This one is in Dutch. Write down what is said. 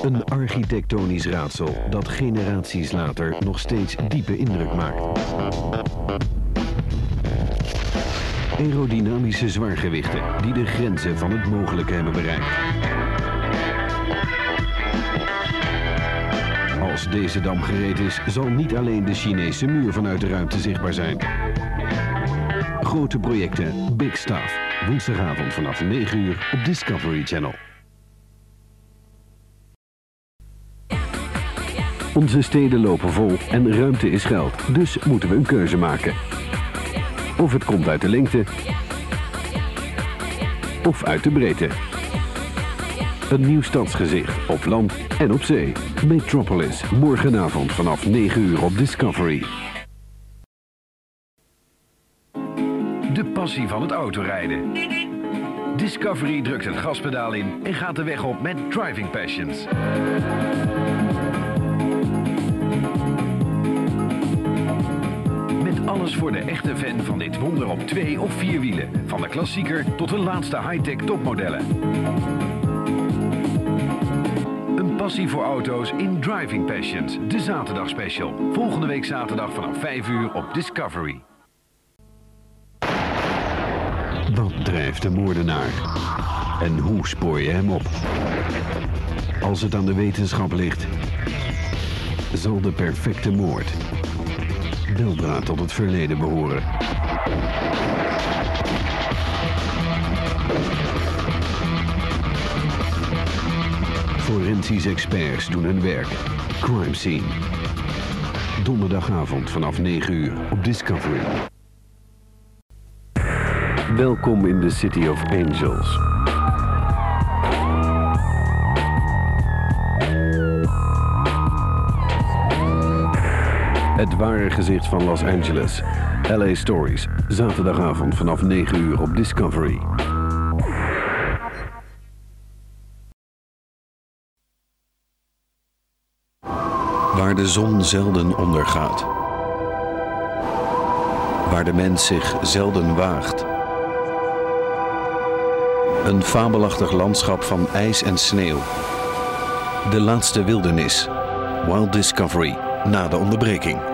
Een architectonisch raadsel dat generaties later nog steeds diepe indruk maakt. Aerodynamische zwaargewichten die de grenzen van het mogelijke hebben bereikt. Als deze dam gereed is, zal niet alleen de Chinese muur vanuit de ruimte zichtbaar zijn. Grote projecten, Big Stuff. Woensdagavond vanaf 9 uur op Discovery Channel. Onze steden lopen vol en ruimte is geld, dus moeten we een keuze maken. Of het komt uit de lengte, of uit de breedte. Een nieuw stadsgezicht op land en op zee. Metropolis, morgenavond vanaf 9 uur op Discovery. De passie van het autorijden. Discovery drukt het gaspedaal in en gaat de weg op met Driving Passions. Met alles voor de echte fan van dit wonder op 2 of 4 wielen. Van de klassieker tot de laatste high-tech topmodellen. Een passie voor auto's in Driving Passions, de zaterdagspecial. Volgende week zaterdag vanaf 5 uur op Discovery. Wat drijft de moordenaar? En hoe spoor je hem op? Als het aan de wetenschap ligt, zal de perfecte moord weldra tot het verleden behoren. Forensisch experts doen hun werk. Crime Scene. Donderdagavond vanaf 9 uur op Discovery. Welkom in de City of Angels. Het ware gezicht van Los Angeles. LA Stories. Zaterdagavond vanaf 9 uur op Discovery. Waar de zon zelden ondergaat. Waar de mens zich zelden waagt. Een fabelachtig landschap van ijs en sneeuw. De laatste wildernis. Wild Discovery, na de onderbreking.